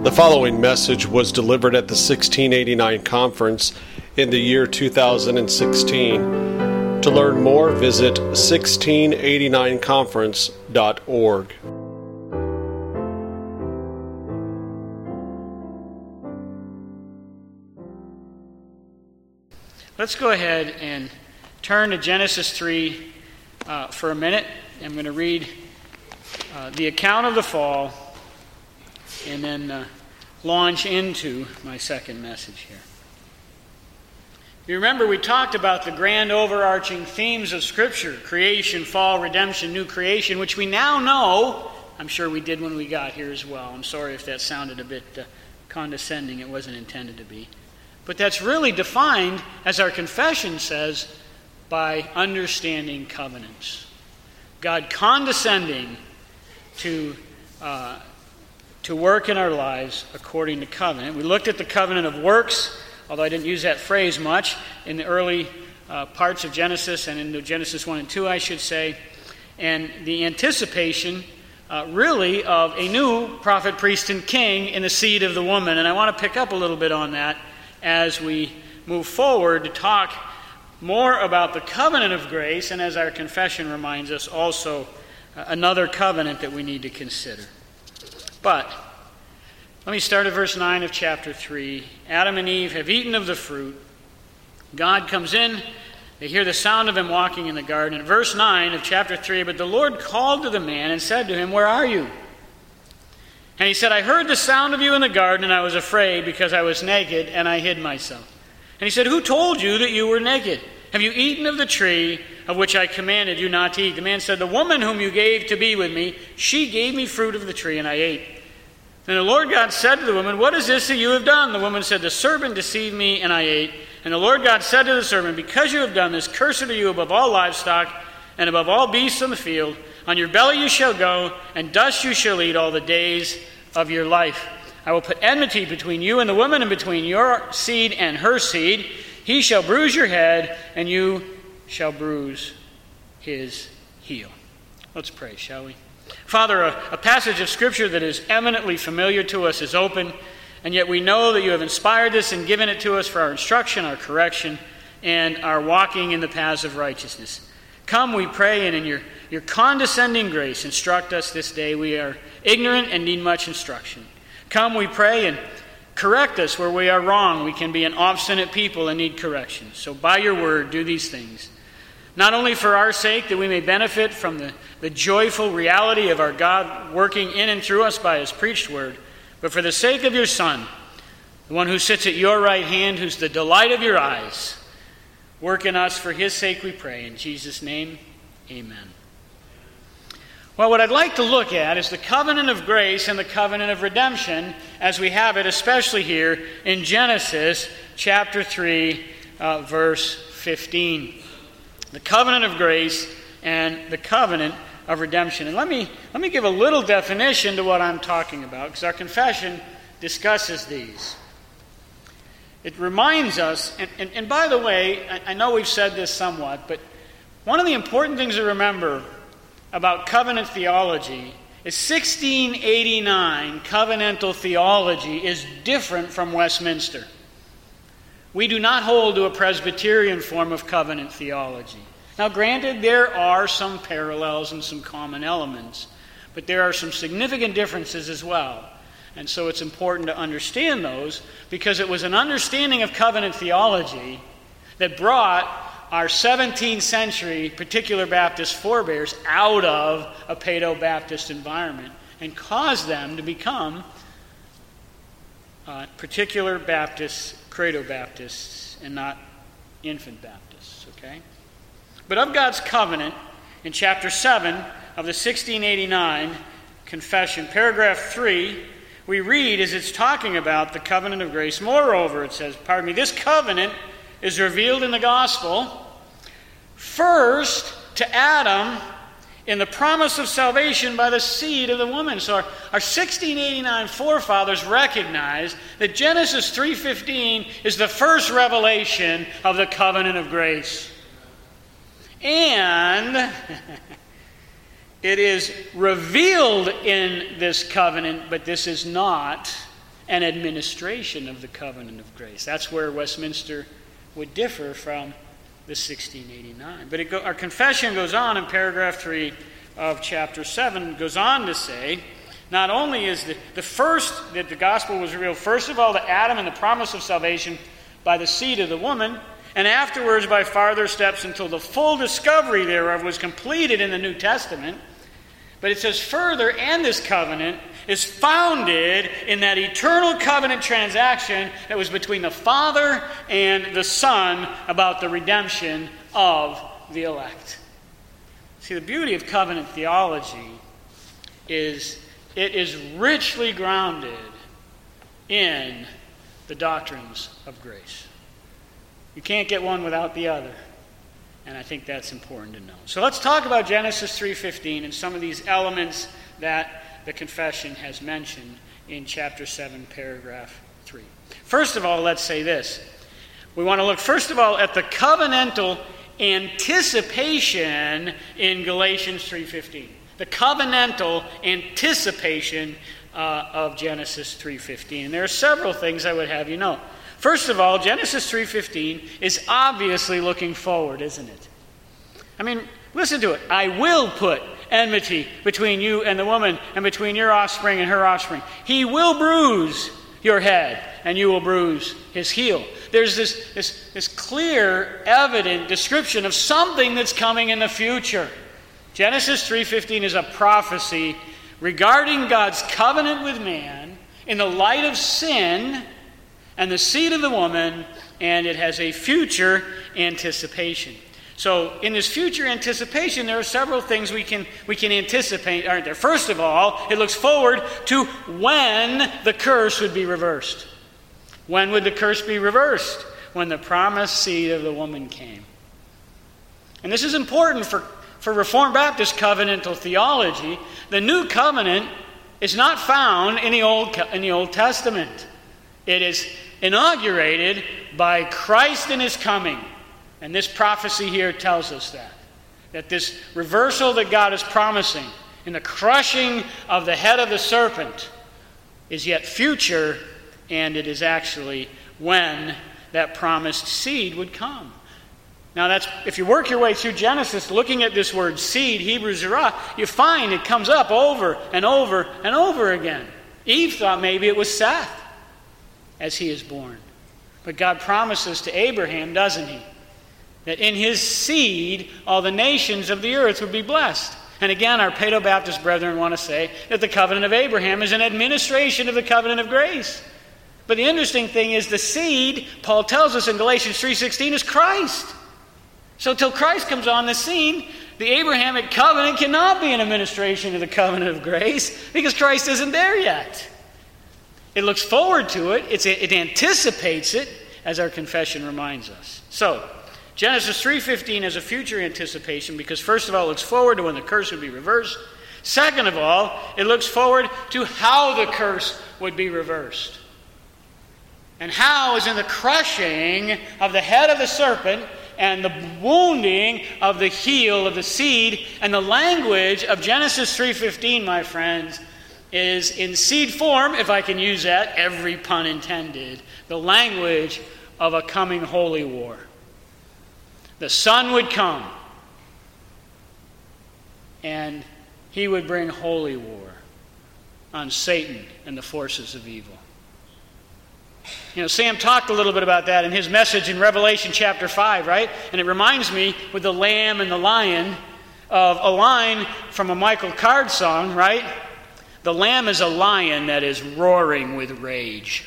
The following message was delivered at the 1689 conference in the year 2016. To learn more, visit 1689conference.org. Let's go ahead and turn to Genesis 3 for a minute. I'm going to read the account of the fall and then launch into my second message here. You remember we talked about the grand overarching themes of Scripture: creation, fall, redemption, new creation, which we now know. I'm sure we did when we got here as well. I'm sorry if that sounded a bit condescending. It wasn't intended to be. But that's really defined, as our confession says, by understanding covenants. God condescending to work in our lives according to covenant. We looked at the covenant of works, although I didn't use that phrase much, in the early parts of Genesis and in Genesis 1 and 2, I should say, and the anticipation really of a new prophet, priest, and king in the seed of the woman. And I want to pick up a little bit on that as we move forward to talk more about the covenant of grace, and as our confession reminds us, also another covenant that we need to consider. But let me start at verse 9 of chapter 3. Adam and Eve have eaten of the fruit. God comes in. They hear the sound of him walking in the garden. In verse 9 of chapter 3, but the Lord called to the man and said to him, "Where are you?" And he said, "I heard the sound of you in the garden, and I was afraid because I was naked, and I hid myself." And he said, "Who told you that you were naked? Have you eaten of the tree of which I commanded you not to eat?" The man said, "The woman whom you gave to be with me, she gave me fruit of the tree, and I ate." Then the Lord God said to the woman, "What is this that you have done?" The woman said, "The serpent deceived me, and I ate." And the Lord God said to the serpent, "Because you have done this, cursed are you above all livestock and above all beasts of the field. On your belly you shall go, and dust you shall eat all the days of your life. I will put enmity between you and the woman, and between your seed and her seed. He shall bruise your head, and you shall bruise his heel." Let's pray, shall we? Father, a passage of Scripture that is eminently familiar to us is open, and yet we know that you have inspired this and given it to us for our instruction, our correction, and our walking in the paths of righteousness. Come, we pray, and in your condescending grace, instruct us this day. We are ignorant and need much instruction. Come, we pray, and correct us where we are wrong. We can be an obstinate people and need correction. So by your word, do these things. Not only for our sake, that we may benefit from the joyful reality of our God working in and through us by his preached word, but for the sake of your Son, the one who sits at your right hand, who's the delight of your eyes. Work in us for his sake, we pray. In Jesus' name, amen. Well, what I'd like to look at is the covenant of grace and the covenant of redemption as we have it, especially here in Genesis chapter 3, verse 15. The covenant of grace and the covenant of redemption. And let me give a little definition to what I'm talking about, because our confession discusses these. It reminds us, and by the way, I know we've said this somewhat, but one of the important things to remember about covenant theology is 1689 covenantal theology is different from Westminster. We do not hold to a Presbyterian form of covenant theology. Now, granted, there are some parallels and some common elements, but there are some significant differences as well. And so it's important to understand those, because it was an understanding of covenant theology that brought our 17th century particular Baptist forebears out of a Paedo-Baptist environment and caused them to become particular Baptists, Credo-Baptists, and not infant Baptists, okay? But of God's covenant, in chapter 7 of the 1689 confession, paragraph 3, we read, as it's talking about the covenant of grace, moreover, it says, this covenant is revealed in the gospel, first to Adam in the promise of salvation by the seed of the woman. So our 1689 forefathers recognized that Genesis 3:15 is the first revelation of the covenant of grace. And it is revealed in this covenant, but this is not and administration of the covenant of grace. That's where Westminster would differ from the 1689. But our confession goes on in paragraph 3 of chapter 7, goes on to say, not only is the first that the gospel was revealed, first of all, to Adam and the promise of salvation by the seed of the woman, and afterwards by farther steps until the full discovery thereof was completed in the New Testament. But it says further, and this covenant is founded in that eternal covenant transaction that was between the Father and the Son about the redemption of the elect. See, the beauty of covenant theology is it is richly grounded in the doctrines of grace. You can't get one without the other. And I think that's important to know. So let's talk about Genesis 3:15 and some of these elements that the confession has mentioned in chapter 7, paragraph 3. First of all, let's say this. We want to look, first of all, at the covenantal anticipation in Galatians 3:15. The covenantal anticipation of Genesis 3:15. And there are several things I would have you know. First of all, Genesis 3:15 is obviously looking forward, isn't it? I mean, listen to it. I will put enmity between you and the woman, and between your offspring and her offspring. He will bruise your head, and you will bruise his heel. There's this clear, evident description of something that's coming in the future. Genesis 3:15 is a prophecy regarding God's covenant with man in the light of sin and the seed of the woman, and it has a future anticipation. So in this future anticipation, there are several things we can anticipate, aren't there? First of all, it looks forward to when the curse would be reversed. When would the curse be reversed? When the promised seed of the woman came. And this is important for Reformed Baptist covenantal theology. The new covenant is not found in the Old Testament. It is inaugurated by Christ in his coming. And this prophecy here tells us that this reversal that God is promising in the crushing of the head of the serpent is yet future, and it is actually when that promised seed would come. Now that's, if you work your way through Genesis, looking at this word seed, Hebrew zerah, you find it comes up over and over and over again. Eve thought maybe it was Seth as he is born. But God promises to Abraham, doesn't he, that in his seed all the nations of the earth would be blessed. And again, our Paedo-Baptist brethren want to say that the covenant of Abraham is an administration of the covenant of grace. But the interesting thing is the seed, Paul tells us in Galatians 3:16, is Christ. So till Christ comes on the scene, the Abrahamic covenant cannot be an administration of the covenant of grace because Christ isn't there yet. It looks forward to it. It anticipates it, as our confession reminds us. So, Genesis 3:15 is a future anticipation because, first of all, it looks forward to when the curse would be reversed. Second of all, it looks forward to how the curse would be reversed. And how is in the crushing of the head of the serpent and the wounding of the heel of the seed. And the language of Genesis 3:15, my friends, is in seed form, if I can use that, every pun intended, the language of a coming holy war. The Son would come, and he would bring holy war on Satan and the forces of evil. You know, Sam talked a little bit about that in his message in Revelation chapter 5, right? And it reminds me, with the lamb and the lion, of a line from a Michael Card song, right? The lamb is a lion that is roaring with rage.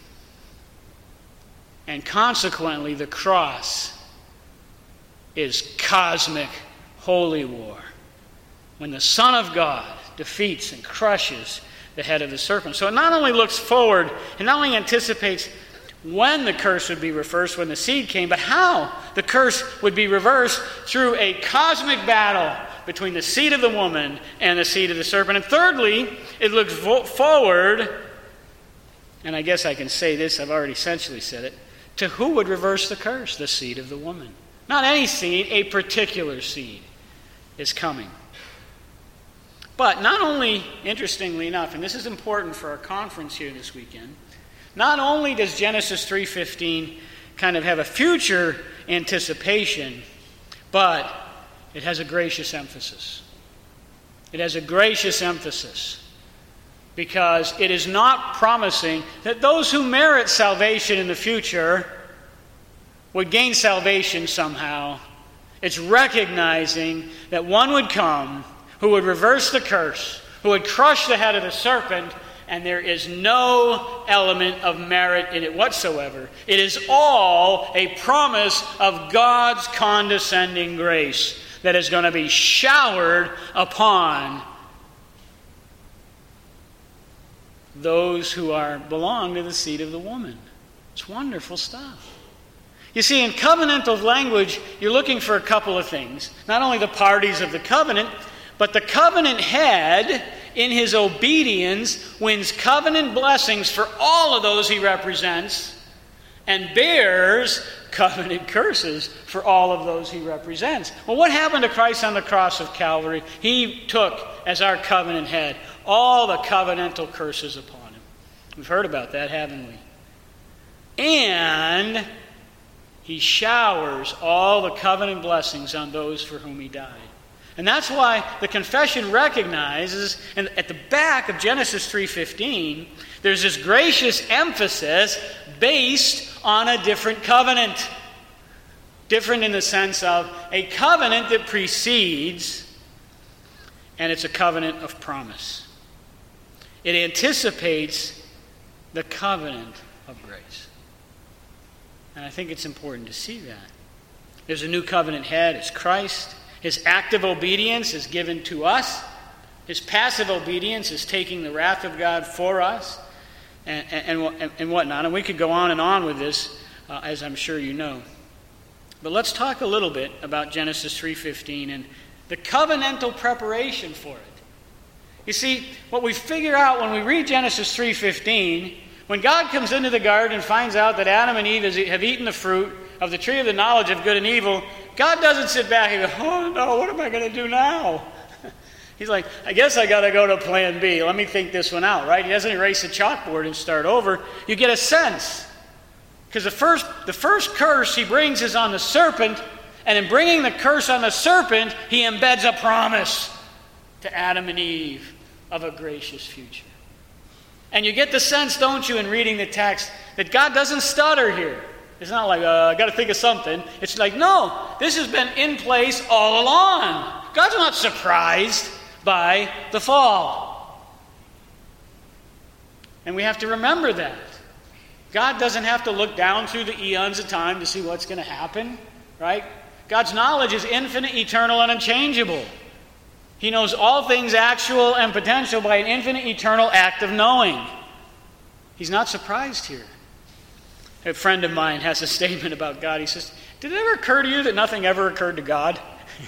And consequently, the cross is cosmic holy war, when the Son of God defeats and crushes the head of the serpent. So it not only looks forward, it not only anticipates when the curse would be reversed, when the seed came, but how the curse would be reversed through a cosmic battle between the seed of the woman and the seed of the serpent. And thirdly, it looks forward, and I guess I can say this, I've already essentially said it, to who would reverse the curse? The seed of the woman. Not any seed, a particular seed is coming. But not only, interestingly enough, and this is important for our conference here this weekend, Not only does Genesis 3:15 kind of have a future anticipation, but it has a gracious emphasis. It has a gracious emphasis because it is not promising that those who merit salvation in the future would gain salvation somehow. It's recognizing that one would come who would reverse the curse, who would crush the head of the serpent, and there is no element of merit in it whatsoever. It is all a promise of God's condescending grace that is going to be showered upon those who belong to the seed of the woman. It's wonderful stuff. You see, in covenantal language, you're looking for a couple of things. Not only the parties of the covenant, but the covenant head, in his obedience, wins covenant blessings for all of those he represents, and bears covenant curses for all of those he represents. Well, what happened to Christ on the cross of Calvary? He took, as our covenant head, all the covenantal curses upon him. We've heard about that, haven't we? And he showers all the covenant blessings on those for whom he died. And that's why the confession recognizes, and at the back of Genesis 3:15, there's this gracious emphasis based on a different covenant. Different in the sense of a covenant that precedes, and it's a covenant of promise. It anticipates the covenant of grace. And I think it's important to see that. There's a new covenant head, it's Christ. His active obedience is given to us. His passive obedience is taking the wrath of God for us, and whatnot. And we could go on with this, as I'm sure you know. But let's talk a little bit about Genesis 3:15 and the covenantal preparation for it. You see, what we figure out when we read Genesis 3:15, when God comes into the garden and finds out that Adam and Eve have eaten the fruit of the tree of the knowledge of good and evil, God doesn't sit back and go, oh no, what am I going to do now? He's like, I guess I got to go to plan B. Let me think this one out, right? He doesn't erase the chalkboard and start over. You get a sense. Because the first curse he brings is on the serpent, and in bringing the curse on the serpent, he embeds a promise to Adam and Eve of a gracious future. And you get the sense, don't you, in reading the text, that God doesn't stutter here. It's not like, I got to think of something. It's like, no, this has been in place all along. God's not surprised by the fall. And we have to remember that. God doesn't have to look down through the eons of time to see what's going to happen, right? God's knowledge is infinite, eternal, and unchangeable. He knows all things actual and potential by an infinite, eternal act of knowing. He's not surprised here. A friend of mine has a statement about God. He says, did it ever occur to you that nothing ever occurred to God?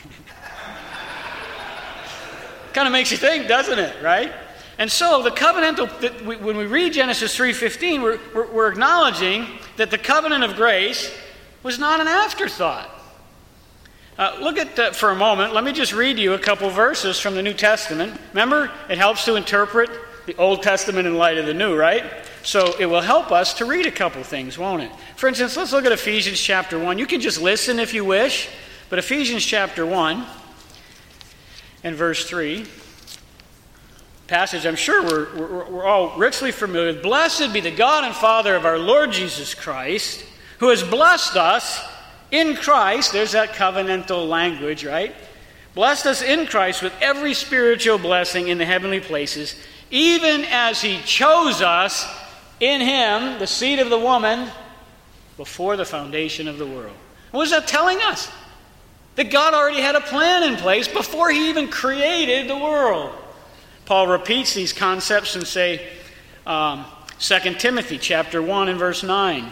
Kind of makes you think, doesn't it, right? And so the covenantal, when we read Genesis 3:15, we're acknowledging that the covenant of grace was not an afterthought. Look at, for a moment, let me just read you a couple verses from the New Testament. Remember, it helps to interpret the Old Testament in light of the New, right? So it will help us to read a couple things, won't it? For instance, let's look at Ephesians chapter 1. You can just listen if you wish, but Ephesians chapter 1 and verse 3, passage I'm sure we're all richly familiar with. Blessed be the God and Father of our Lord Jesus Christ, who has blessed us in Christ. There's that covenantal language, right? Blessed us in Christ with every spiritual blessing in the heavenly places, even as he chose us in him, the seed of the woman, before the foundation of the world. What is that telling us? That God already had a plan in place before he even created the world. Paul repeats these concepts in, say, 2 Timothy chapter 1 and verse 9.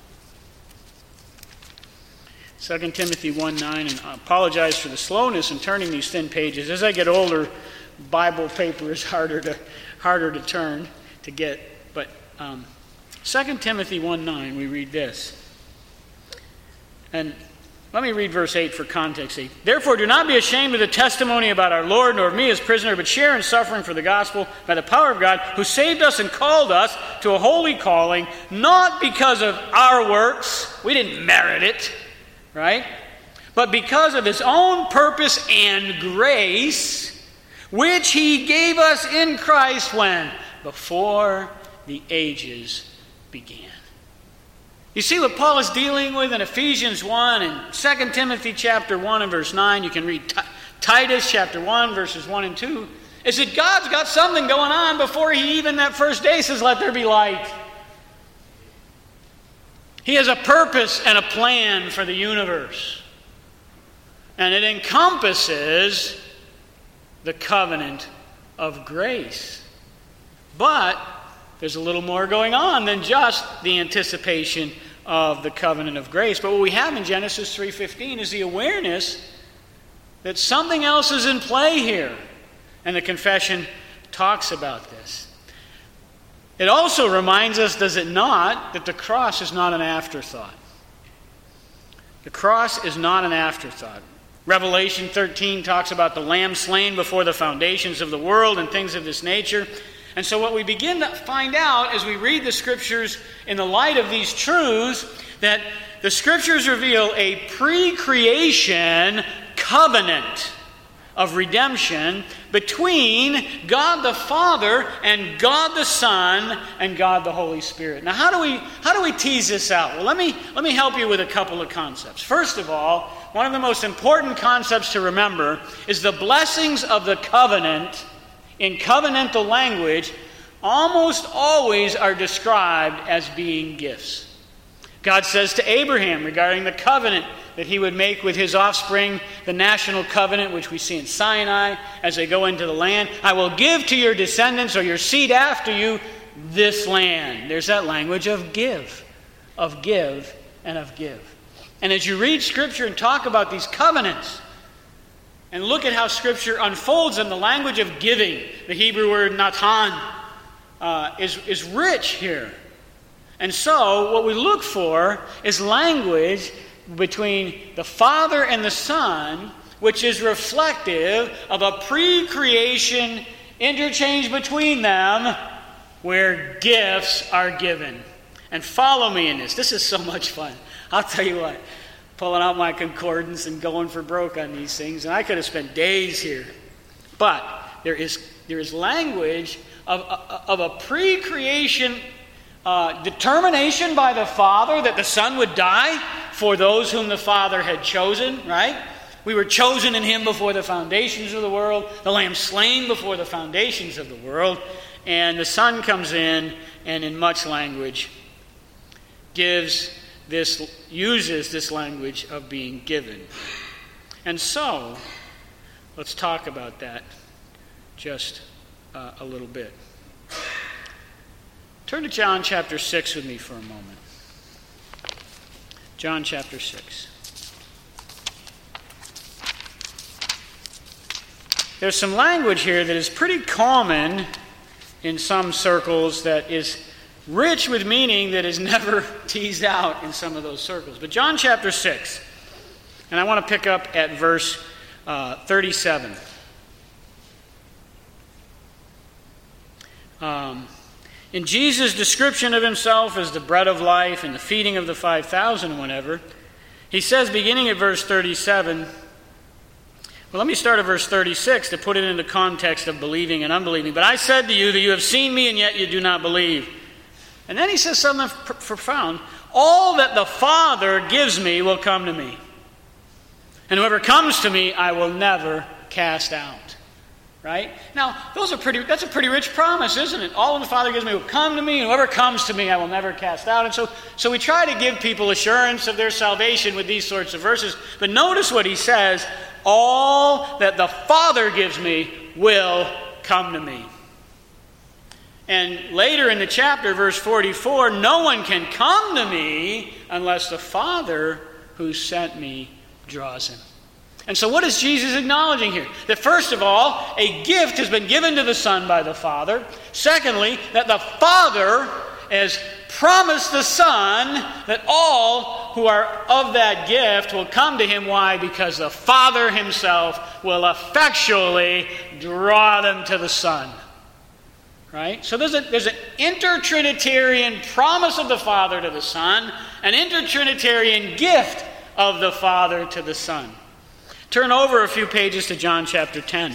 2 Timothy 1:9, and I apologize for the slowness in turning these thin pages. As I get older, Bible paper is harder to turn to get. But 2 Timothy 1:9, we read this. And Let me read verse 8 for context sake. Therefore, do not be ashamed of the testimony about our Lord, nor of me as prisoner, but share in suffering for the gospel by the power of God, who saved us and called us to a holy calling, not because of our works. We didn't merit it, right? But because of his own purpose and grace, which he gave us in Christ when? Before the ages began. You see what Paul is dealing with in Ephesians 1 and 2 Timothy chapter 1 and verse 9. You can read Titus chapter 1 verses 1 and 2. Is that God's got something going on before he even that first day says, let there be light. He has a purpose and a plan for the universe. And it encompasses the covenant of grace. But there's a little more going on than just the anticipation of the covenant of grace. But what we have in Genesis 3:15 is the awareness that something else is in play here. And the confession talks about this. It also reminds us, does it not, that the cross is not an afterthought. The cross is not an afterthought. Revelation 13 talks about the lamb slain before the foundations of the world and things of this nature. And so what we begin to find out as we read the Scriptures in the light of these truths, that the Scriptures reveal a pre-creation covenant of redemption between God the Father and God the Son and God the Holy Spirit. Now how do we tease this out? Well, let me help you with a couple of concepts. First of all, one of the most important concepts to remember is the blessings of the covenant in covenantal language almost always are described as being gifts. God says to Abraham regarding the covenant that he would make with his offspring, the national covenant, which we see in Sinai as they go into the land, I will give to your descendants or your seed after you this land. There's that language of give, and of give. And as you read Scripture and talk about these covenants, and look at how Scripture unfolds in the language of giving. The Hebrew word natan is rich here. And so what we look for is language between the Father and the Son, which is reflective of a pre-creation interchange between them where gifts are given. And follow me in this. This is so much fun. I'll tell you what. Pulling out my concordance and going for broke on these things, and I could have spent days here. But there is language of a pre-creation determination by the Father that the Son would die for those whom the Father had chosen, right? We were chosen in Him before the foundations of the world, the Lamb slain before the foundations of the world, and the Son comes in and in much language uses this language of being given. And so, let's talk about that just a little bit. Turn to John chapter 6 with me for a moment. John chapter 6. There's some language here that is pretty common in some circles that is rich with meaning that is never teased out in some of those circles. But John chapter 6, and I want to pick up at verse 37. In Jesus' description of himself as the bread of life and the feeding of the 5,000 and whatever, he says, beginning at verse 37, well, let me start at verse 36 to put it into context of believing and unbelieving. But I said to you that you have seen me and yet you do not believe. And then he says something profound. All that the Father gives me will come to me. And whoever comes to me, I will never cast out. Right? Now, that's a pretty rich promise, isn't it? All that the Father gives me will come to me, and whoever comes to me, I will never cast out. And so we try to give people assurance of their salvation with these sorts of verses. But notice what he says. All that the Father gives me will come to me. And later in the chapter, verse 44, no one can come to me unless the Father who sent me draws him. And so what is Jesus acknowledging here? That first of all, a gift has been given to the Son by the Father. Secondly, that the Father has promised the Son that all who are of that gift will come to him. Why? Because the Father himself will effectually draw them to the Son. Right? So there's an inter-Trinitarian promise of the Father to the Son, an inter-Trinitarian gift of the Father to the Son. Turn over a few pages to John chapter 10.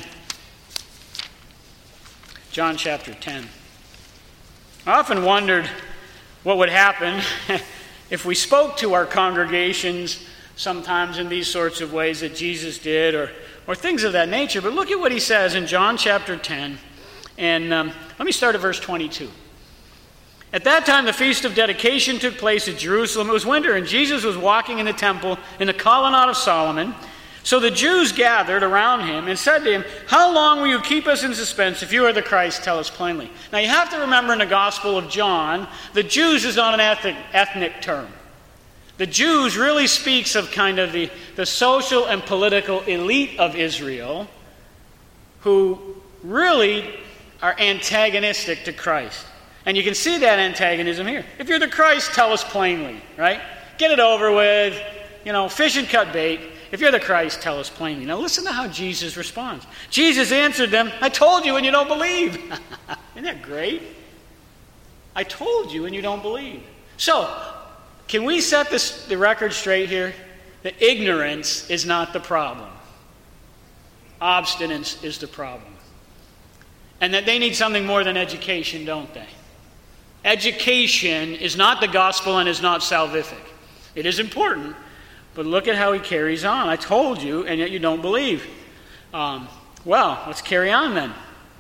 John chapter 10. I often wondered what would happen if we spoke to our congregations sometimes in these sorts of ways that Jesus did, or things of that nature. But look at what he says in John chapter 10. And let me start at verse 22. At that time, the Feast of Dedication took place at Jerusalem. It was winter, and Jesus was walking in the temple in the colonnade of Solomon. So the Jews gathered around him and said to him, "How long will you keep us in suspense? If you are the Christ, tell us plainly." Now you have to remember in the Gospel of John, the Jews is not an ethnic term. The Jews really speaks of kind of the social and political elite of Israel who really are antagonistic to Christ. And you can see that antagonism here. If you're the Christ, tell us plainly, right? Get it over with, fish and cut bait. If you're the Christ, tell us plainly. Now listen to how Jesus responds. Jesus answered them, "I told you and you don't believe." Isn't that great? I told you and you don't believe. So, can we set the record straight here? That ignorance is not the problem. Obstinance is the problem. And that they need something more than education, don't they? Education is not the gospel and is not salvific. It is important. But look at how he carries on. I told you, and yet you don't believe. Well, let's carry on then.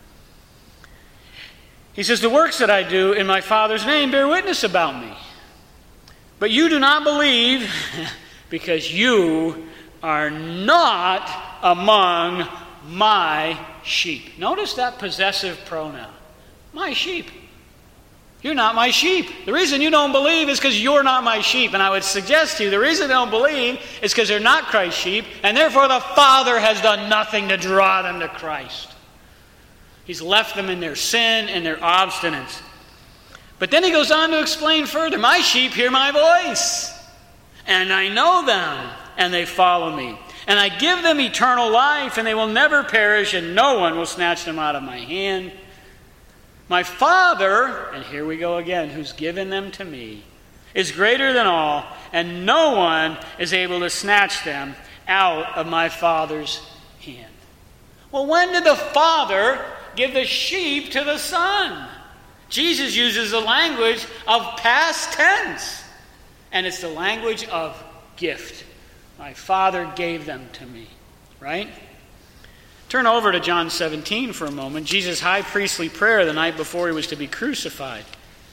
He says, "The works that I do in my Father's name bear witness about me. But you do not believe because you are not among my sheep." Notice that possessive pronoun. My sheep. You're not my sheep. The reason you don't believe is because you're not my sheep. And I would suggest to you, the reason they don't believe is because they're not Christ's sheep, and therefore the Father has done nothing to draw them to Christ. He's left them in their sin and their obstinance. But then he goes on to explain further, "My sheep hear my voice, and I know them, and they follow me. And I give them eternal life, and they will never perish, and no one will snatch them out of my hand. My Father," and here we go again, "who's given them to me, is greater than all, and no one is able to snatch them out of my Father's hand." Well, when did the Father give the sheep to the Son? Jesus uses the language of past tense, and it's the language of gift. My Father gave them to me, right? Turn over to John 17 for a moment. Jesus' high priestly prayer the night before he was to be crucified.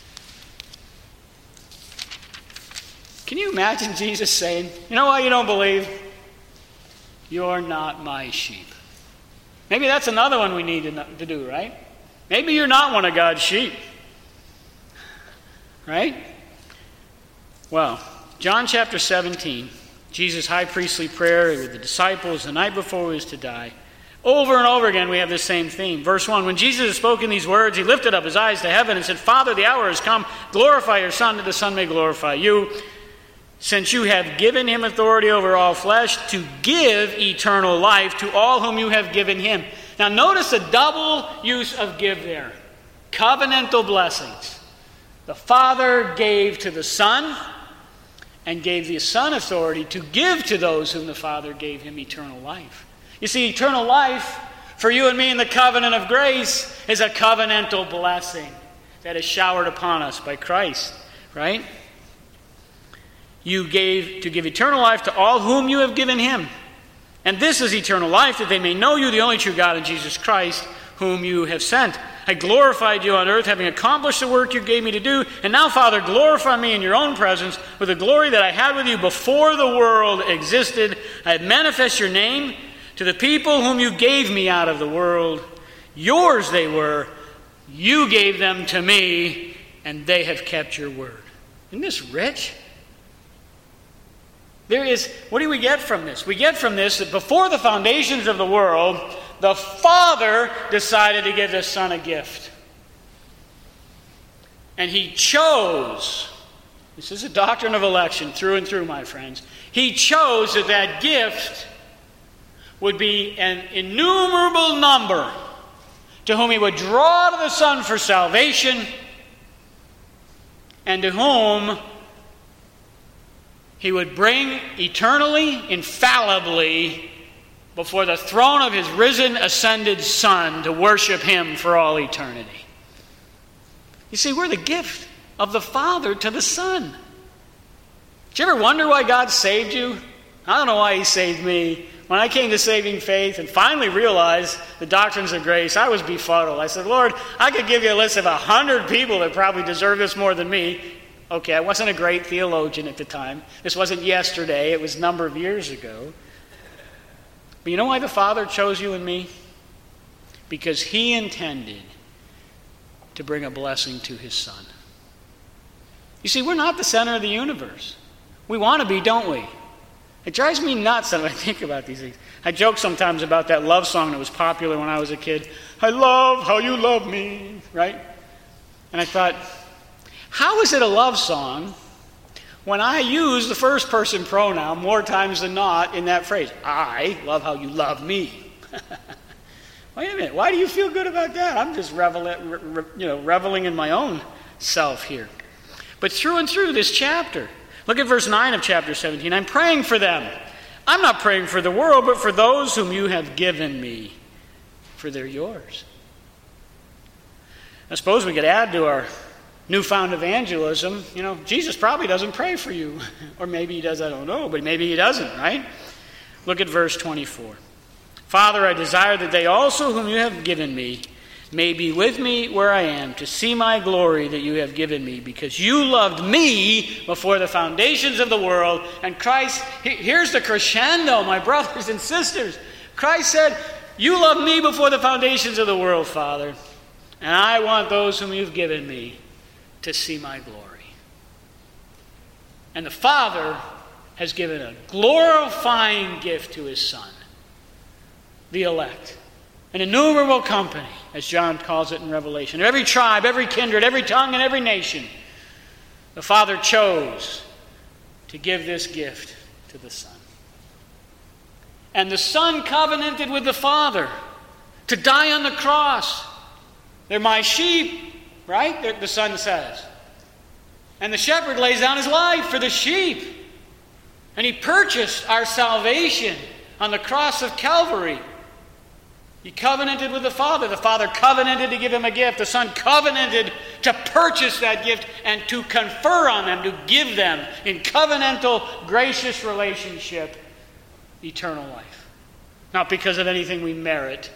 Can you imagine Jesus saying, "You know why you don't believe? You're not my sheep." Maybe that's another one we need to do, right? Maybe you're not one of God's sheep. Right? Well, John chapter 17, Jesus' high priestly prayer with the disciples the night before he was to die. Over and over again, we have this same theme. Verse 1, when Jesus had spoken these words, he lifted up his eyes to heaven and said, "Father, the hour has come. Glorify your Son, that the Son may glorify you, since you have given him authority over all flesh, to give eternal life to all whom you have given him." Now notice the double use of give there. Covenantal blessings. The Father gave to the Son and gave the Son authority to give to those whom the Father gave him eternal life. You see, eternal life for you and me in the covenant of grace is a covenantal blessing that is showered upon us by Christ, right? You gave to give eternal life to all whom you have given him. And this is eternal life, that they may know you, the only true God, and Jesus Christ, whom you have sent. I glorified you on earth, having accomplished the work you gave me to do. And now, Father, glorify me in your own presence with the glory that I had with you before the world existed. I have manifested your name to the people whom you gave me out of the world. Yours they were. You gave them to me, and they have kept your word. Isn't this rich? What do we get from this? We get from this that before the foundations of the world, the Father decided to give the Son a gift. And he chose This is a doctrine of election through and through, my friends. He chose that that gift would be an innumerable number to whom he would draw to the Son for salvation, and to whom he would bring eternally, infallibly, before the throne of his risen, ascended Son to worship him for all eternity. You see, we're the gift of the Father to the Son. Did you ever wonder why God saved you? I don't know why he saved me. When I came to saving faith and finally realized the doctrines of grace, I was befuddled. I said, Lord, I could give you a list of 100 people that probably deserve this more than me. Okay, I wasn't a great theologian at the time. This wasn't yesterday. It was a number of years ago. But you know why the Father chose you and me? Because he intended to bring a blessing to his Son. You see, we're not the center of the universe. We want to be, don't we? It drives me nuts when I think about these things. I joke sometimes about that love song that was popular when I was a kid. I love how you love me, right? And I thought, how is it a love song when I use the first person pronoun more times than not in that phrase? I love how you love me. Wait a minute, why do you feel good about that? I'm just reveling in my own self here. But through and through this chapter, look at verse 9 of chapter 17. I'm praying for them. I'm not praying for the world, but for those whom you have given me, for they're yours. I suppose we could add to our newfound evangelism, Jesus probably doesn't pray for you. Or maybe he does, I don't know, but maybe he doesn't, right? Look at verse 24. Father, I desire that they also whom you have given me may be with me where I am, to see my glory that you have given me, because you loved me before the foundations of the world. And Christ, here's the crescendo, my brothers and sisters. Christ said, you loved me before the foundations of the world, Father, and I want those whom you've given me to see my glory. And the Father has given a glorifying gift to his Son, the elect, an innumerable company, as John calls it in Revelation. Every tribe, every kindred, every tongue, and every nation. The Father chose to give this gift to the Son. And the Son covenanted with the Father to die on the cross. They're my sheep, right? The Son says. And the shepherd lays down his life for the sheep. And he purchased our salvation on the cross of Calvary. He covenanted with the Father. The Father covenanted to give him a gift. The Son covenanted to purchase that gift and to confer on them, to give them in covenantal, gracious relationship, eternal life. Not because of anything we merit,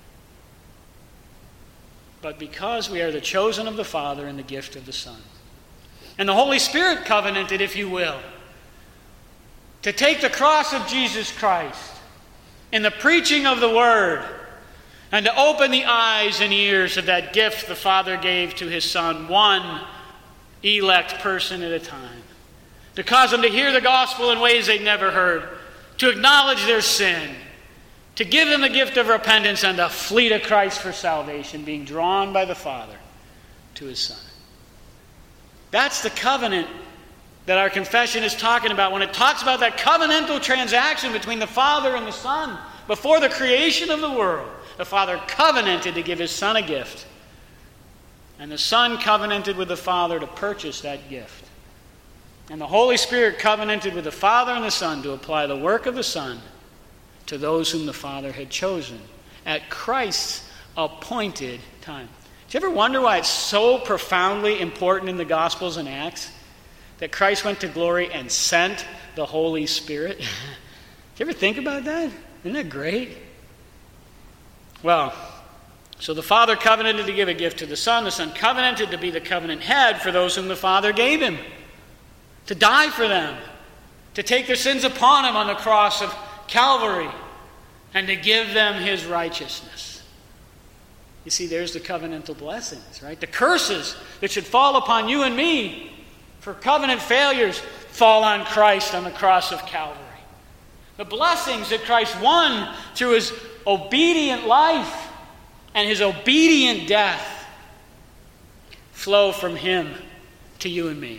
but because we are the chosen of the Father and the gift of the Son. And the Holy Spirit covenanted, if you will, to take the cross of Jesus Christ in the preaching of the Word, and to open the eyes and ears of that gift the Father gave to his Son, one elect person at a time. To cause them to hear the gospel in ways they'd never heard. To acknowledge their sin. To give them the gift of repentance and to flee to Christ for salvation, being drawn by the Father to his Son. That's the covenant that our confession is talking about when it talks about that covenantal transaction between the Father and the Son before the creation of the world. The Father covenanted to give his Son a gift. And the Son covenanted with the Father to purchase that gift. And the Holy Spirit covenanted with the Father and the Son to apply the work of the Son to those whom the Father had chosen at Christ's appointed time. Do you ever wonder why it's so profoundly important in the Gospels and Acts that Christ went to glory and sent the Holy Spirit? Do you ever think about that? Isn't that great? Well, so the Father covenanted to give a gift to the Son. The Son covenanted to be the covenant head for those whom the Father gave him. To die for them. To take their sins upon him on the cross of Calvary. And to give them his righteousness. You see, there's the covenantal blessings, right? The curses that should fall upon you and me for covenant failures fall on Christ on the cross of Calvary. The blessings that Christ won through his obedient life and his obedient death flow from him to you and me.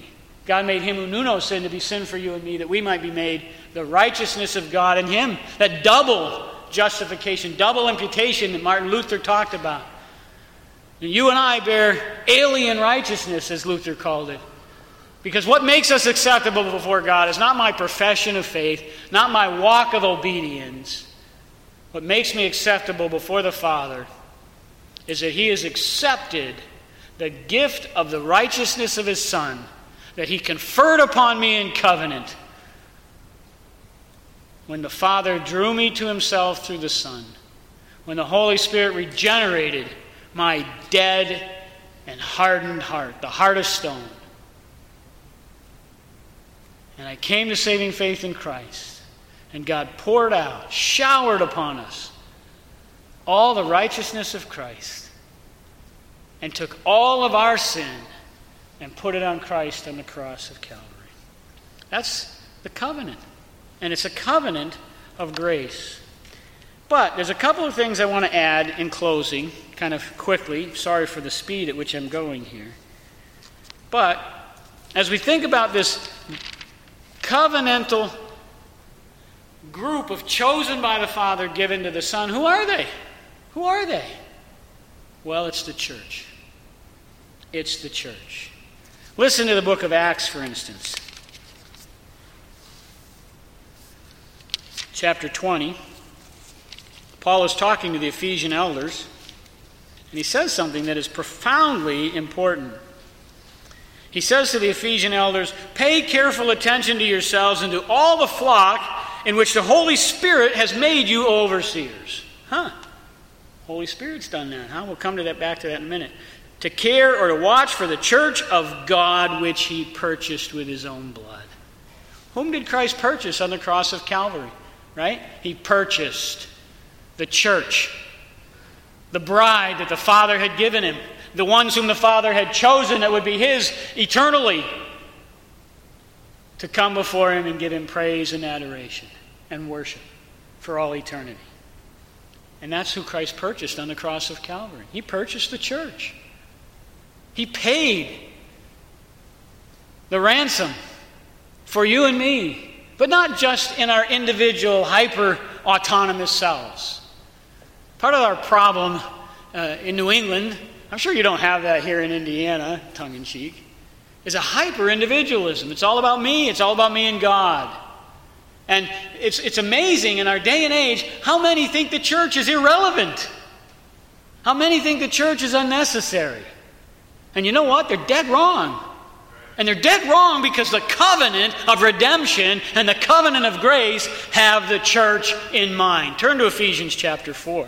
God made him who knew no sin to be sin for you and me, that we might be made the righteousness of God in him. That double justification, double imputation that Martin Luther talked about. And you and I bear alien righteousness, as Luther called it. Because what makes us acceptable before God is not my profession of faith, not my walk of obedience. What makes me acceptable before the Father is that he has accepted the gift of the righteousness of his Son that he conferred upon me in covenant when the Father drew me to himself through the Son, when the Holy Spirit regenerated my dead and hardened heart, the heart of stone. And I came to saving faith in Christ, and God poured out, showered upon us all the righteousness of Christ, and took all of our sin and put it on Christ on the cross of Calvary. That's the covenant. And it's a covenant of grace. But there's a couple of things I want to add in closing, kind of quickly. Sorry for the speed at which I'm going here. But as we think about this covenantal group of chosen by the Father given to the Son, who are they? Who are they? Well, it's the church. It's the church. Listen to the book of Acts, for instance. Chapter 20. Paul is talking to the Ephesian elders, and he says something that is profoundly important. He says to the Ephesian elders, "Pay careful attention to yourselves and to all the flock in which the Holy Spirit has made you overseers." Holy Spirit's done that, We'll come back to that in a minute. "To care or to watch for the church of God, which he purchased with his own blood." Whom did Christ purchase on the cross of Calvary? Right? He purchased the church, the bride that the Father had given him, the ones whom the Father had chosen that would be his eternally, to come before him and give him praise and adoration and worship for all eternity. And that's who Christ purchased on the cross of Calvary. He purchased the church. He paid the ransom for you and me, but not just in our individual hyper-autonomous selves. Part of our problem in New England, I'm sure you don't have that here in Indiana, tongue-in-cheek, is a hyper-individualism. It's all about me. It's all about me and God. And it's amazing in our day and age how many think the church is irrelevant. How many think the church is unnecessary. And you know what? They're dead wrong. And they're dead wrong because the covenant of redemption and the covenant of grace have the church in mind. Turn to Ephesians chapter 4.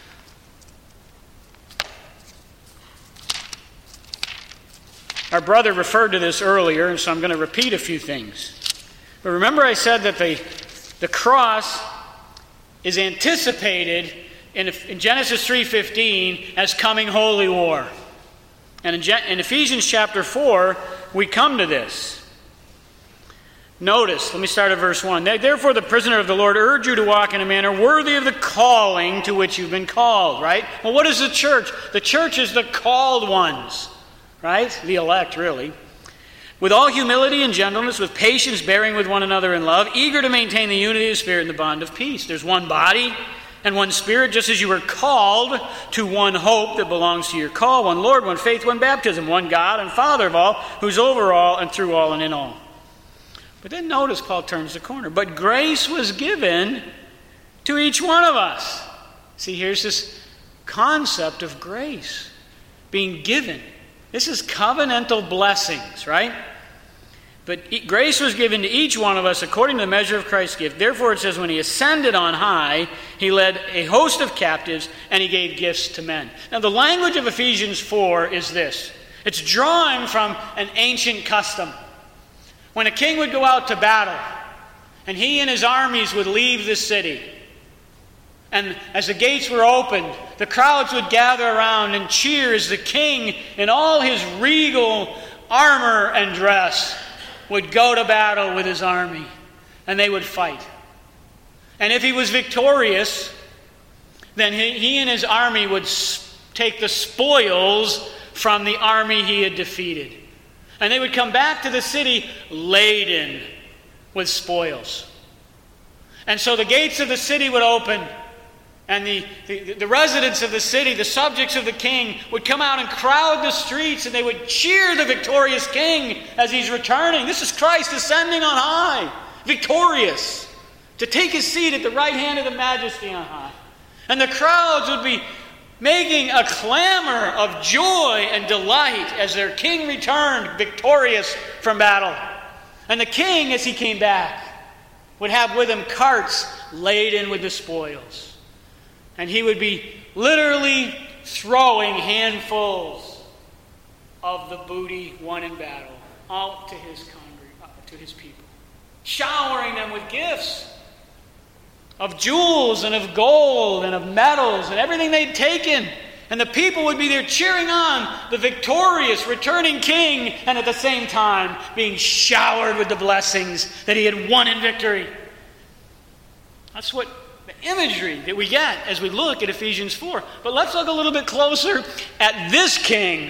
Our brother referred to this earlier, and so I'm going to repeat a few things. But remember I said that the cross is anticipated in Genesis 3:15 as coming holy war. And in Ephesians chapter 4, we come to this. Notice, let me start at verse 1. "Therefore the prisoner of the Lord urge you to walk in a manner worthy of the calling to which you've been called." Right? Well, what is the church? The church is the called ones. Right? The elect, really. "With all humility and gentleness, with patience, bearing with one another in love, eager to maintain the unity of the Spirit in the bond of peace." There's one body and one Spirit, just as you were called to one hope that belongs to your call, one Lord, one faith, one baptism, one God and Father of all, who's over all and through all and in all. But then notice Paul turns the corner. "But grace was given to each one of us." See, here's this concept of grace being given. This is covenantal blessings, right? "But grace was given to each one of us according to the measure of Christ's gift. Therefore it says, when he ascended on high, he led a host of captives and he gave gifts to men." Now the language of Ephesians 4 is this. It's drawing from an ancient custom. When a king would go out to battle and he and his armies would leave the city, and as the gates were opened, the crowds would gather around and cheer as the king in all his regal armor and dress would go to battle with his army, and they would fight. And if he was victorious, then he and his army would take the spoils from the army he had defeated. And they would come back to the city laden with spoils. And so the gates of the city would open, and the residents of the city, the subjects of the king, would come out and crowd the streets, and they would cheer the victorious king as he's returning. This is Christ ascending on high, victorious, to take his seat at the right hand of the majesty on high. And the crowds would be making a clamor of joy and delight as their king returned victorious from battle. And the king, as he came back, would have with him carts laden with the spoils. And he would be literally throwing handfuls of the booty won in battle out to his people, showering them with gifts of jewels and of gold and of metals and everything they'd taken. And the people would be there cheering on the victorious returning king, and at the same time being showered with the blessings that he had won in victory. That's what the imagery that we get as we look at Ephesians 4. But let's look a little bit closer at this king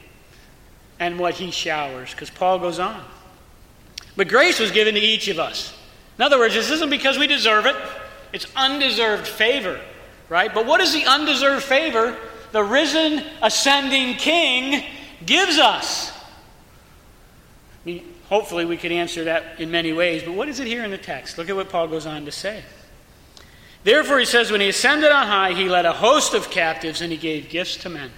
and what he showers, because Paul goes on. But grace was given to each of us. In other words, this isn't because we deserve it. It's undeserved favor, right? But what is the undeserved favor the risen, ascending king gives us? I mean, hopefully we could answer that in many ways, but what is it here in the text? Look at what Paul goes on to say. Therefore, he says, when he ascended on high, he led a host of captives and he gave gifts to men.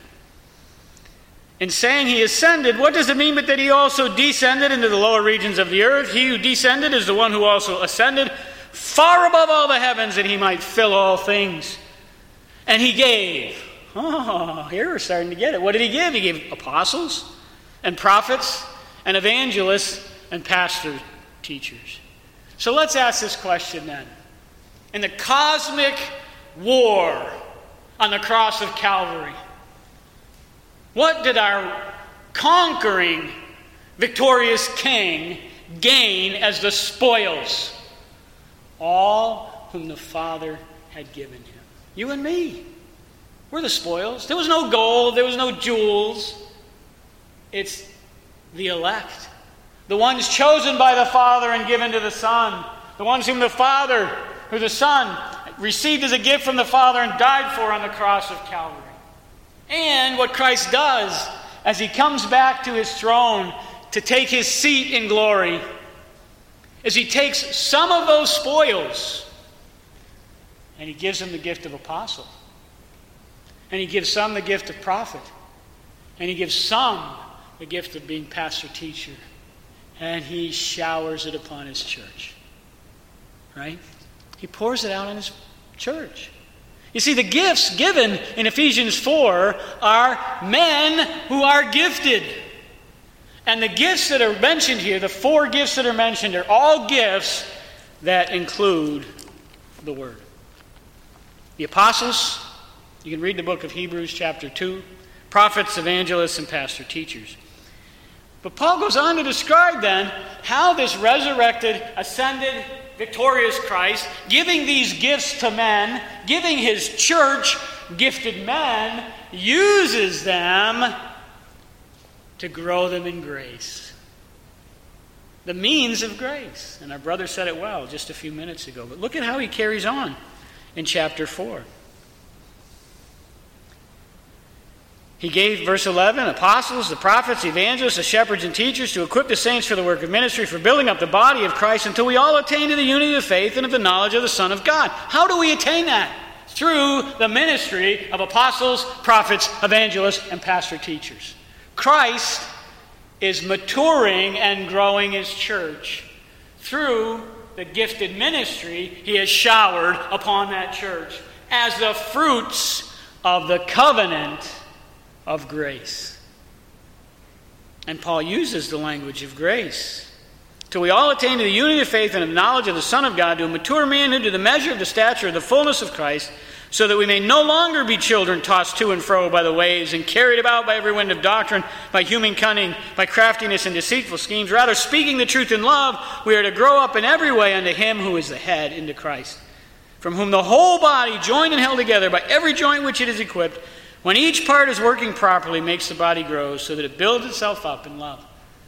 In saying he ascended, what does it mean but that he also descended into the lower regions of the earth? He who descended is the one who also ascended far above all the heavens, that he might fill all things. And he gave. Oh, here we're starting to get it. What did he give? He gave apostles and prophets and evangelists and pastor teachers. So let's ask this question then. In the cosmic war on the cross of Calvary, what did our conquering, victorious king gain as the spoils? All whom the Father had given him. You and me. We're the spoils. There was no gold. There was no jewels. It's the elect. The ones chosen by the Father and given to the Son. The ones whom the Son received as a gift from the Father and died for on the cross of Calvary. And what Christ does as he comes back to his throne to take his seat in glory is he takes some of those spoils and he gives them the gift of apostle. And he gives some the gift of prophet. And he gives some the gift of being pastor teacher. And he showers it upon his church. Right? He pours it out on his church. You see, the gifts given in Ephesians 4 are men who are gifted. And the gifts that are mentioned here, the 4 gifts that are mentioned, are all gifts that include the Word. The apostles, you can read the book of Hebrews chapter 2, prophets, evangelists, and pastor teachers. But Paul goes on to describe then how this resurrected, ascended, victorious Christ, giving these gifts to men, giving his church gifted men, uses them to grow them in grace. The means of grace. And our brother said it well just a few minutes ago. But look at how he carries on in chapter 4. He gave, verse 11, apostles, the prophets, the evangelists, the shepherds, and teachers to equip the saints for the work of ministry, for building up the body of Christ until we all attain to the unity of faith and of the knowledge of the Son of God. How do we attain that? Through the ministry of apostles, prophets, evangelists, and pastor teachers. Christ is maturing and growing his church through the gifted ministry he has showered upon that church as the fruits of the covenant of grace. And Paul uses the language of grace. Till we all attain to the unity of faith and of knowledge of the Son of God, to a mature manhood, to the measure of the stature of the fullness of Christ, so that we may no longer be children tossed to and fro by the waves and carried about by every wind of doctrine, by human cunning, by craftiness and deceitful schemes. Rather, speaking the truth in love, we are to grow up in every way unto him who is the head, into Christ, from whom the whole body, joined and held together by every joint which it is equipped, when each part is working properly, makes the body grow so that it builds itself up in love.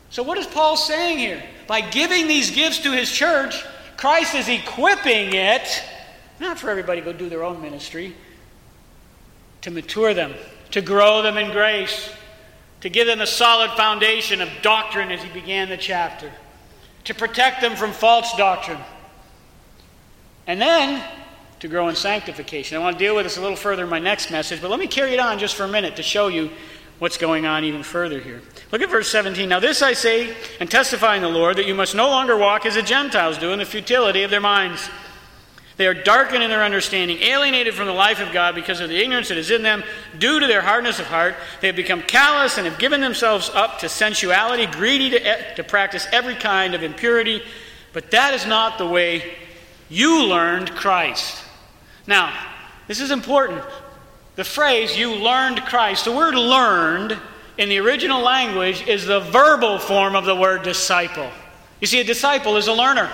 So what is Paul saying here? By giving these gifts to his church, Christ is equipping it, not for everybody to go do their own ministry, to mature them, to grow them in grace, to give them a solid foundation of doctrine as he began the chapter, to protect them from false doctrine, and then to grow in sanctification. I want to deal with this a little further in my next message, but let me carry it on just for a minute to show you what's going on even further here. Look at verse 17. Now this I say and testify in the Lord, that you must no longer walk as the Gentiles do in the futility of their minds. They are darkened in their understanding, alienated from the life of God because of the ignorance that is in them, due to their hardness of heart. They have become callous and have given themselves up to sensuality, greedy to practice every kind of impurity. But that is not the way you learned Christ. Now, this is important. The phrase, you learned Christ, the word learned in the original language is the verbal form of the word disciple. You see, a disciple is a learner.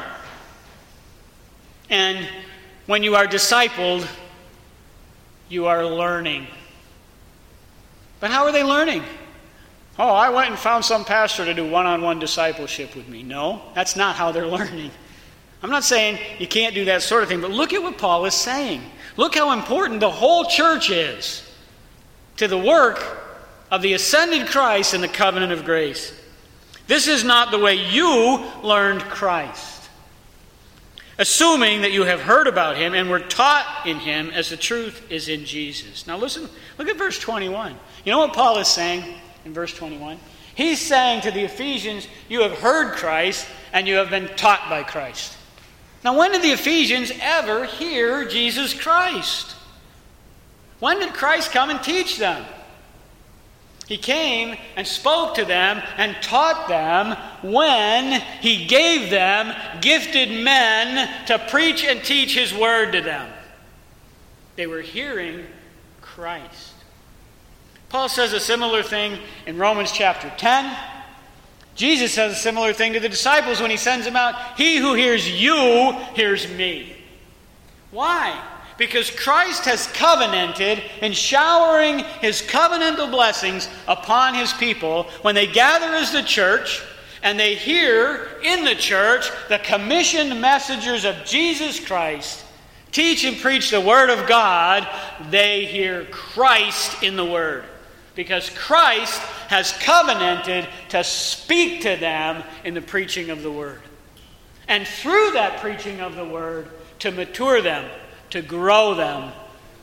And when you are discipled, you are learning. But how are they learning? Oh, I went and found some pastor to do one-on-one discipleship with me. No, that's not how they're learning. I'm not saying you can't do that sort of thing, but look at what Paul is saying. Look how important the whole church is to the work of the ascended Christ in the covenant of grace. This is not the way you learned Christ, assuming that you have heard about him and were taught in him as the truth is in Jesus. Now listen, look at verse 21. You know what Paul is saying in verse 21? He's saying to the Ephesians, you have heard Christ and you have been taught by Christ. Now, when did the Ephesians ever hear Jesus Christ? When did Christ come and teach them? He came and spoke to them and taught them when he gave them gifted men to preach and teach his word to them. They were hearing Christ. Paul says a similar thing in Romans chapter 10. Jesus says a similar thing to the disciples when he sends them out. He who hears you hears me. Why? Because Christ has covenanted in showering his covenantal blessings upon his people when they gather as the church and they hear in the church the commissioned messengers of Jesus Christ teach and preach the word of God. They hear Christ in the word. Because Christ has covenanted to speak to them in the preaching of the word. And through that preaching of the word, to mature them, to grow them,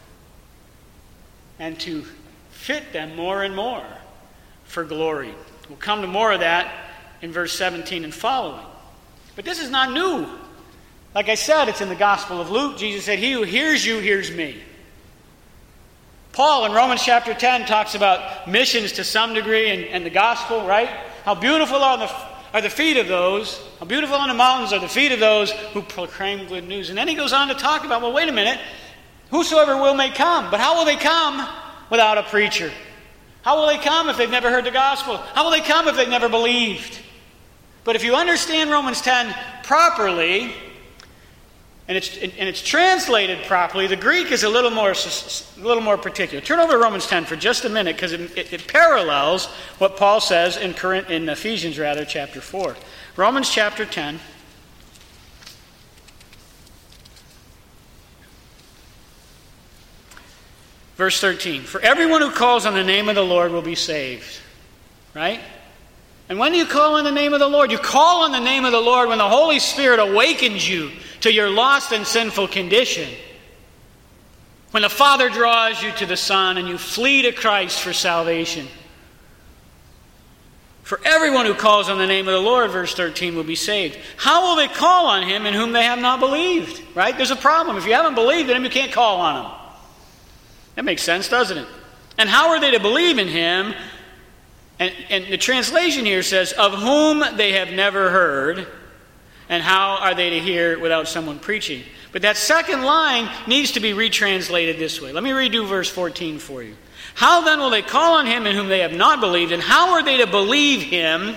and to fit them more and more for glory. We'll come to more of that in verse 17 and following. But this is not new. Like I said, it's in the Gospel of Luke. Jesus said, he who hears you hears me. Paul in Romans chapter 10 talks about missions to some degree and the gospel, right? How beautiful are the feet of those, how beautiful on the mountains are the feet of those who proclaim good news. And then he goes on to talk about, well, wait a minute, whosoever will may come. But how will they come without a preacher? How will they come if they've never heard the gospel? How will they come if they've never believed? But if you understand Romans 10 properly, and it's translated properly, the Greek is a little more particular. Turn over to Romans 10 for just a minute, because it parallels what Paul says in Ephesians chapter 4. Romans chapter 10. Verse 13. For everyone who calls on the name of the Lord will be saved. Right? And when do you call on the name of the Lord? You call on the name of the Lord when the Holy Spirit awakens you to your lost and sinful condition. When the Father draws you to the Son and you flee to Christ for salvation. For everyone who calls on the name of the Lord, verse 13, will be saved. How will they call on him in whom they have not believed? Right? There's a problem. If you haven't believed in him, you can't call on him. That makes sense, doesn't it? And how are they to believe in him? And the translation here says, of whom they have never heard, and how are they to hear without someone preaching? But that second line needs to be retranslated this way. Let me redo verse 14 for you. How then will they call on him in whom they have not believed? And how are they to believe him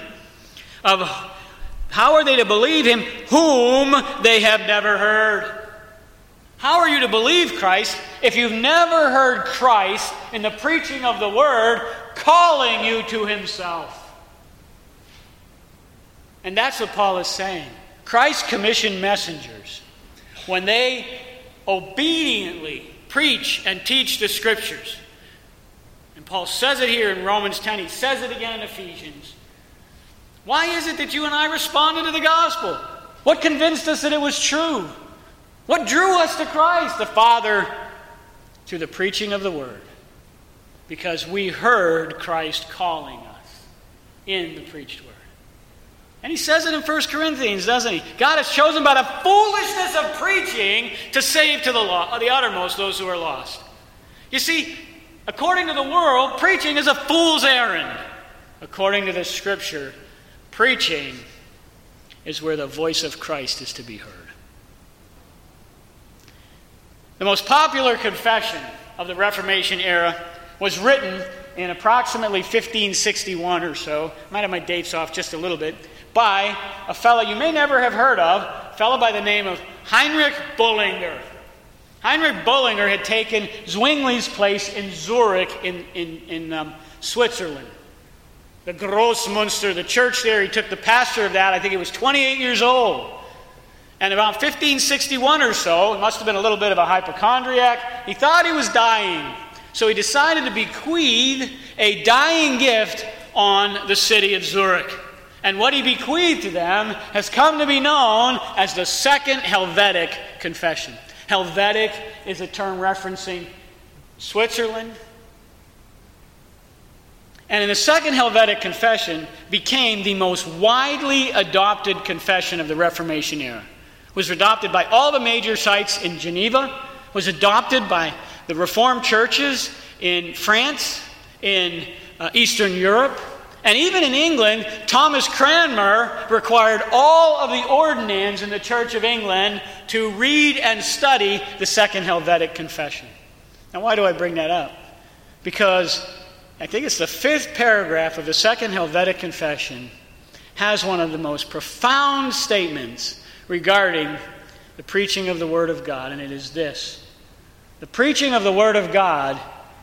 how are they to believe him whom they have never heard? How are you to believe Christ if you've never heard Christ in the preaching of the word calling you to himself? And that's what Paul is saying. Christ commissioned messengers, when they obediently preach and teach the Scriptures. And Paul says it here in Romans 10. He says it again in Ephesians. Why is it that you and I responded to the gospel? What convinced us that it was true? What drew us to Christ, the Father, through the preaching of the Word? Because we heard Christ calling us in the preached Word. And he says it in 1 Corinthians, doesn't he? God has chosen by the foolishness of preaching to save to the uttermost those who are lost. You see, according to the world, preaching is a fool's errand. According to the Scripture, preaching is where the voice of Christ is to be heard. The most popular confession of the Reformation era was written in approximately 1561 or so. I might have my dates off just a little bit. By a fellow you may never have heard of, a fellow by the name of Heinrich Bullinger. Heinrich Bullinger had taken Zwingli's place in Zurich in Switzerland. The Grossmünster, the church there, he took the pastor of that. I think he was 28 years old. And about 1561 or so, he must have been a little bit of a hypochondriac, he thought he was dying. So he decided to bequeath a dying gift on the city of Zurich. And what he bequeathed to them has come to be known as the Second Helvetic Confession. Helvetic is a term referencing Switzerland. And in the Second Helvetic Confession became the most widely adopted confession of the Reformation era. It was adopted by all the major sites in Geneva, was adopted by the Reformed churches in France, in Eastern Europe, and even in England. Thomas Cranmer required all of the ordinands in the Church of England to read and study the Second Helvetic Confession. Now, why do I bring that up? Because I think it's the 5th paragraph of the Second Helvetic Confession has one of the most profound statements regarding the preaching of the Word of God, and it is this: the preaching of the Word of God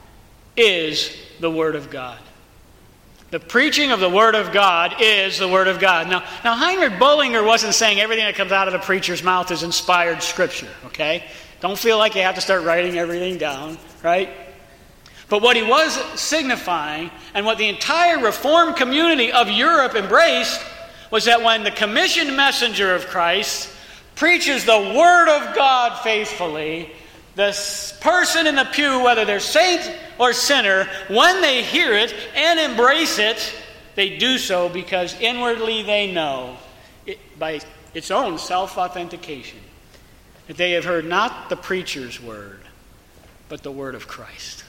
is the Word of God. The preaching of the Word of God is the Word of God. Now Heinrich Bullinger wasn't saying everything that comes out of the preacher's mouth is inspired Scripture, okay? Don't feel like you have to start writing everything down, right? But what he was signifying, and what the entire Reformed community of Europe embraced, was that when the commissioned messenger of Christ preaches the Word of God faithfully, the person in the pew, whether they're saint or sinner, when they hear it and embrace it, they do so because inwardly they know, by its own self-authentication, that they have heard not the preacher's word, but the word of Christ.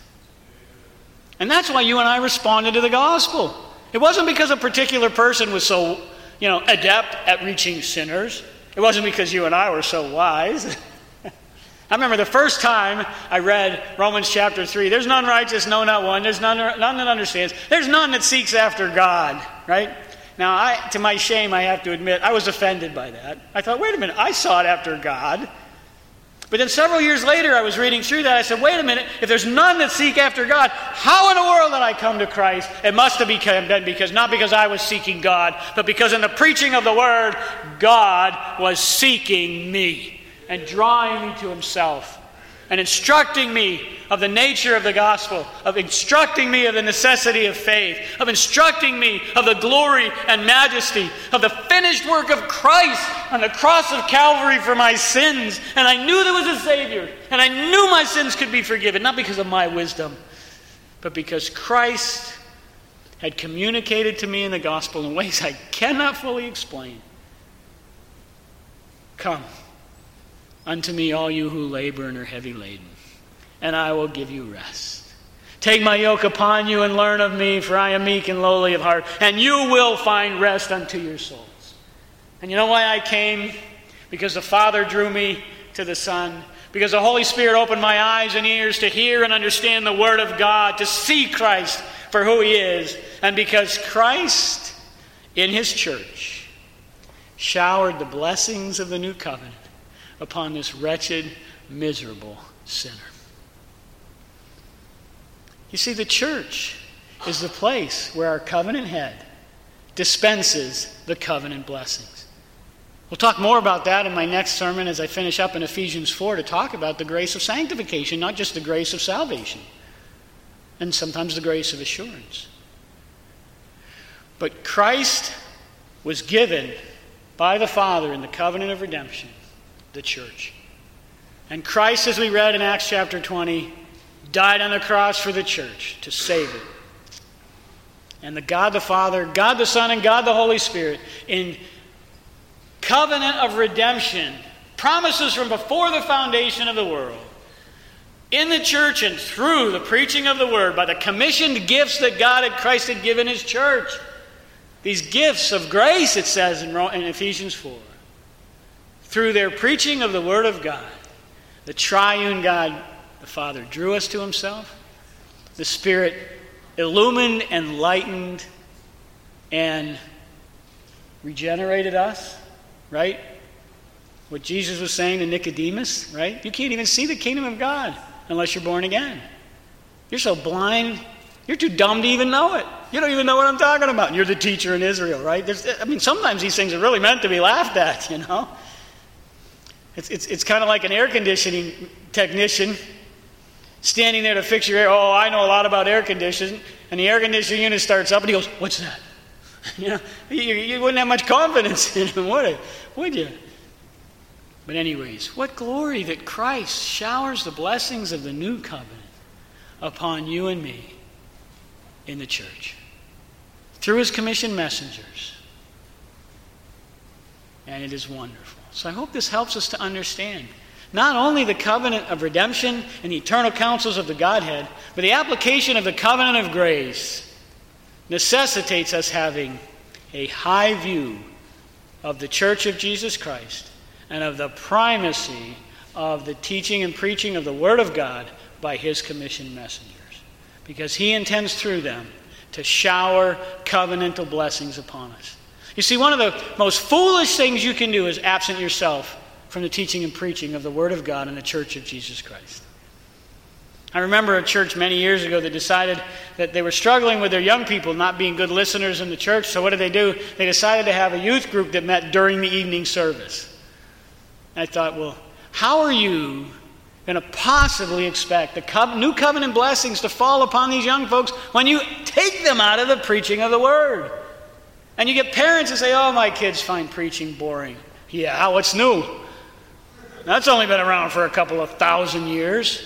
And that's why you and I responded to the gospel. It wasn't because a particular person was so, adept at reaching sinners. It wasn't because you and I were so wise. I remember the first time I read Romans chapter 3. There's none righteous, no, not one. There's none that understands. There's none that seeks after God, right? Now, to my shame, I have to admit, I was offended by that. I thought, wait a minute, I sought after God. But then several years later, I was reading through that. I said, wait a minute, if there's none that seek after God, how in the world did I come to Christ? It must have been because, not because I was seeking God, but because in the preaching of the Word, God was seeking me and drawing me to Himself, and instructing me of the nature of the gospel, of instructing me of the necessity of faith, of instructing me of the glory and majesty of the finished work of Christ on the cross of Calvary for my sins. And I knew there was a Savior, and I knew my sins could be forgiven, not because of my wisdom, but because Christ had communicated to me in the gospel in ways I cannot fully explain. Come unto me, all you who labor and are heavy laden, and I will give you rest. Take my yoke upon you and learn of me, for I am meek and lowly of heart, and you will find rest unto your souls. And you know why I came? Because the Father drew me to the Son. Because the Holy Spirit opened my eyes and ears to hear and understand the Word of God, to see Christ for who He is. And because Christ, in His church, showered the blessings of the new covenant upon this wretched, miserable sinner. You see, the church is the place where our covenant head dispenses the covenant blessings. We'll talk more about that in my next sermon as I finish up in Ephesians 4 to talk about the grace of sanctification, not just the grace of salvation, and sometimes the grace of assurance. But Christ was given by the Father in the covenant of redemption, the church. And Christ, as we read in Acts chapter 20, died on the cross for the church to save it. And the God the Father, God the Son, and God the Holy Spirit, in covenant of redemption, promises from before the foundation of the world, in the church and through the preaching of the word, by the commissioned gifts that God and Christ had given his church. These gifts of grace, it says in Ephesians 4. Through their preaching of the word of God, the triune God, the Father, drew us to himself. The Spirit illumined, enlightened, and regenerated us, right? What Jesus was saying to Nicodemus, right? You can't even see the kingdom of God unless you're born again. You're so blind, you're too dumb to even know it. You don't even know what I'm talking about. And you're the teacher in Israel, right? Sometimes these things are really meant to be laughed at, you know? It's kind of like an air conditioning technician standing there to fix your air. Oh, I know a lot about air conditioning. And the air conditioning unit starts up and he goes, what's that? You know, you wouldn't have much confidence in him, would you? But anyways, what glory that Christ showers the blessings of the new covenant upon you and me in the church through his commissioned messengers. And it is wonderful. So I hope this helps us to understand not only the covenant of redemption and the eternal counsels of the Godhead, but the application of the covenant of grace necessitates us having a high view of the church of Jesus Christ and of the primacy of the teaching and preaching of the Word of God by his commissioned messengers. Because he intends through them to shower covenantal blessings upon us. You see, one of the most foolish things you can do is absent yourself from the teaching and preaching of the Word of God in the church of Jesus Christ. I remember a church many years ago that decided that they were struggling with their young people not being good listeners in the church. So what did they do? They decided to have a youth group that met during the evening service. And I thought, well, how are you going to possibly expect the new covenant blessings to fall upon these young folks when you take them out of the preaching of the Word? And you get parents who say, oh, my kids find preaching boring. Yeah, what's new? That's only been around for a couple of thousand years.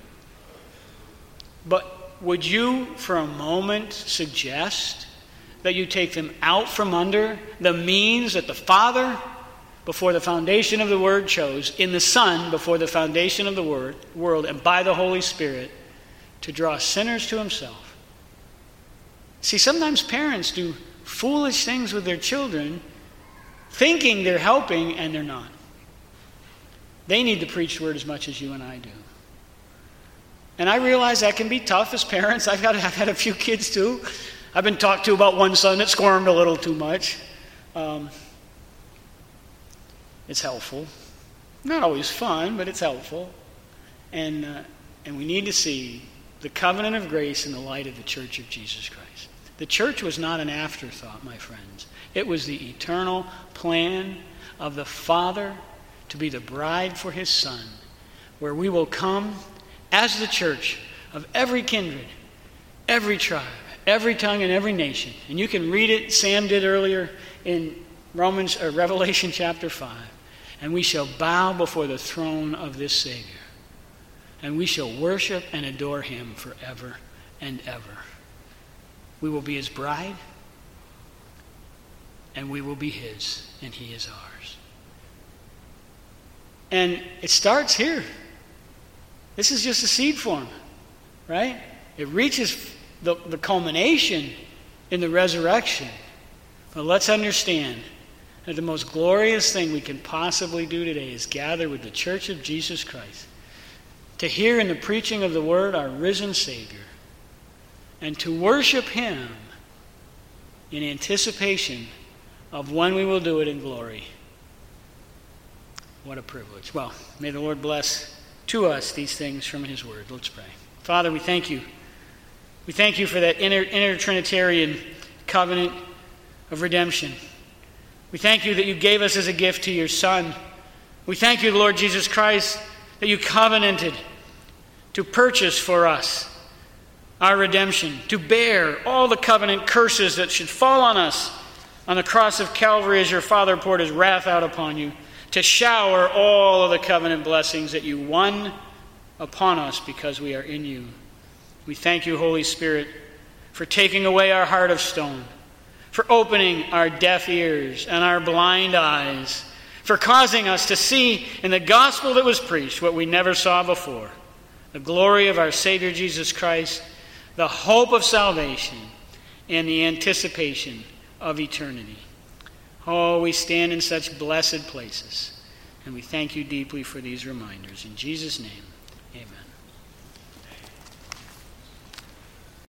But would you for a moment suggest that you take them out from under the means that the Father, before the foundation of the Word, chose, in the Son, before the foundation of the world, and by the Holy Spirit, to draw sinners to himself? See, sometimes parents do foolish things with their children, thinking they're helping, and they're not. They need to preach the Word as much as you and I do. And I realize that can be tough as parents. I've had a few kids too. I've been talked to about one son that squirmed a little too much. It's helpful. Not always fun, but it's helpful. And we need to see the covenant of grace in the light of the church of Jesus Christ. The church was not an afterthought, my friends. It was the eternal plan of the Father to be the bride for his Son, where we will come as the church of every kindred, every tribe, every tongue, and every nation. And you can read it, Sam did earlier in Revelation chapter 5. And we shall bow before the throne of this Savior. And we shall worship and adore him forever and ever. We will be his bride, and we will be his, and he is ours. And it starts here. This is just a seed form, right? It reaches the culmination in the resurrection. But let's understand that the most glorious thing we can possibly do today is gather with the church of Jesus Christ to hear in the preaching of the Word our risen Savior and to worship him in anticipation of when we will do it in glory. What a privilege. Well, may the Lord bless to us these things from his Word. Let's pray. Father, we thank you. We thank you for that inner Trinitarian covenant of redemption. We thank you that you gave us as a gift to your Son. We thank you, Lord Jesus Christ, that you covenanted to purchase for us our redemption, to bear all the covenant curses that should fall on us on the cross of Calvary as your Father poured his wrath out upon you, to shower all of the covenant blessings that you won upon us because we are in you. We thank you, Holy Spirit, for taking away our heart of stone, for opening our deaf ears and our blind eyes, for causing us to see in the gospel that was preached what we never saw before, the glory of our Savior Jesus Christ, the hope of salvation, and the anticipation of eternity. Oh, we stand in such blessed places, and we thank you deeply for these reminders. In Jesus' name, amen.